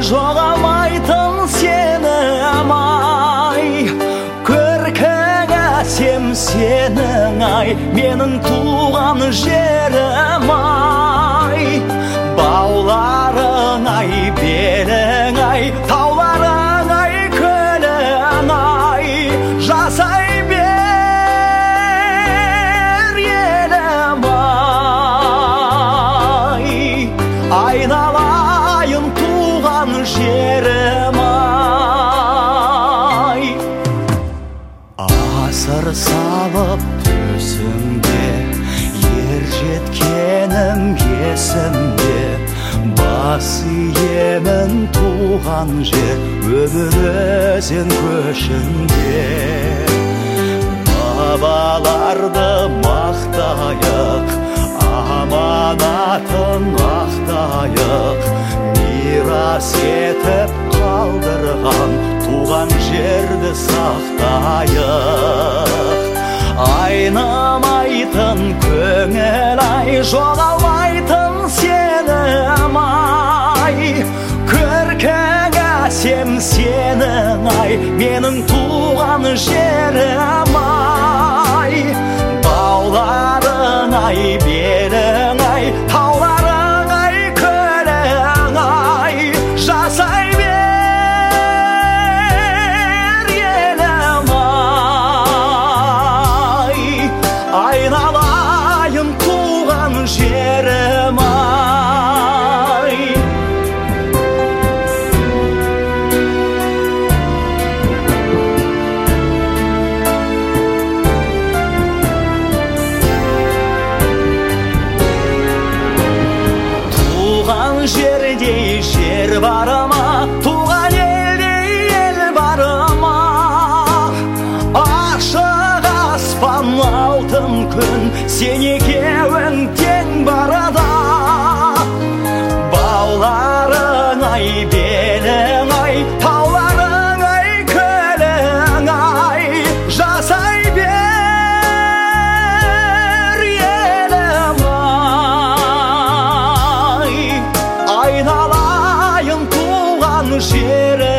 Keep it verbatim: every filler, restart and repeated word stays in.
жоғалмайтын сенім ай, көркің әсем сенің ай, менің туған жерім ай. Бауларың ай, белің ай, тауларың ай, көлің ай, жасай бер елім ай. Айналайын туған жерім ай. Асыр салып төсіңде, ер жеткенім есімде, бас иемін туған жер, өмір өзен көшінде. Бабаларды мақтайық, аманатын ақтайық, мирас етіп қалдырған туған жерді сақтайық. Айнымайтын көңіл ай, жоғалмайтын сенім ай, көркің әсем сенің ай, менің туған жерім ай. Бауларың ай, белің ай, тауларың ай, көлің ай, жасай бер елім ай. Айналайын туған жерім ай. Туған жердей жер бар ма, туған елдей ел бар ма? Ашық аспан, алтын күн, сен екеуің тең барада. Бауларың ай, белің ай, тауларың ай, көлің ай, жасай бер елім ай. Айналайын туған жерім